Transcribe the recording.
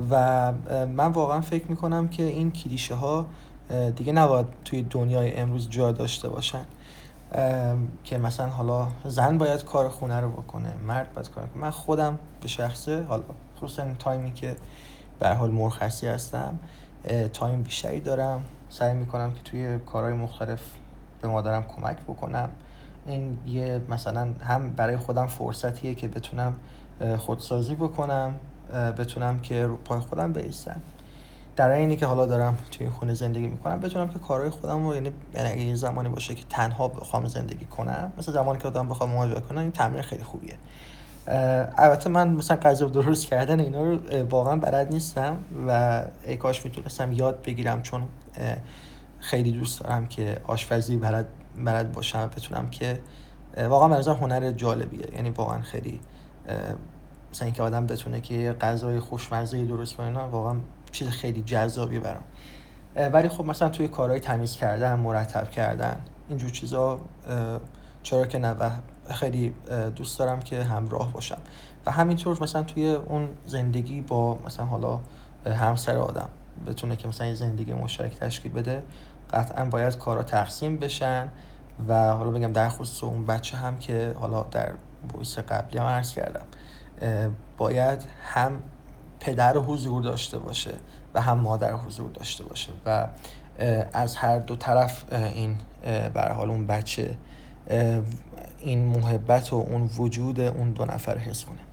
و من واقعا فکر میکنم که این کلیشه ها دیگه نباید توی دنیای امروز جا داشته باشن. که مثلا حالا زن باید کار خونه رو بکنه، مرد باید کار کنه. من خودم به شخصه، حالا خصوصا این تایمی که به هر حال مرخصی هستم، تایم بیشتری دارم، سعی میکنم که توی کارهای مختلف به مادرم کمک بکنم. این یه مثلا هم برای خودم فرصتیه که بتونم خودسازی بکنم، بتونم که رو پای خودم بایستم، در اینی که حالا دارم توی خونه زندگی میکنم بتونم که کارهای خودم رو، یعنی اگه یه زمانی باشه که تنها بخوام زندگی کنم، مثل زمانی که آدم بخوام مهاجرت کنم، این تمرین خیلی خوبیه. البته من مثلا غذا درست کردن اینا رو واقعا بلد نیستم و ای کاش میتونستم یاد بگیرم، چون خیلی دوست دارم که آشپزی بلد باشم، بتونم که واقعا به نظرم هنر جالبیه. یعنی واقعا خیلی مثلا اینکه آدم بتونه که غذای خوشمزه درست کنه، واقعا چیز خیلی جذابی برام. ولی خب مثلا توی کارهای تمیز کردن، مرتب کردن، اینجور چیزا چرا که نه، و خیلی دوست دارم که همراه باشم. و همینطور مثلا توی اون زندگی با مثلا حالا همسر آدم بتونه که مثلا یه زندگی مشترک تشکیل بده، قطعا باید کارا تقسیم بشن. و حالا بگم در خصوص اون بچه هم که حالا در وایس قبلی هم عرض کردم، باید هم پدر حضور داشته باشه و هم مادر حضور داشته باشه و از هر دو طرف این به هر حال اون بچه این محبت و اون وجود اون دو نفر حس کنه.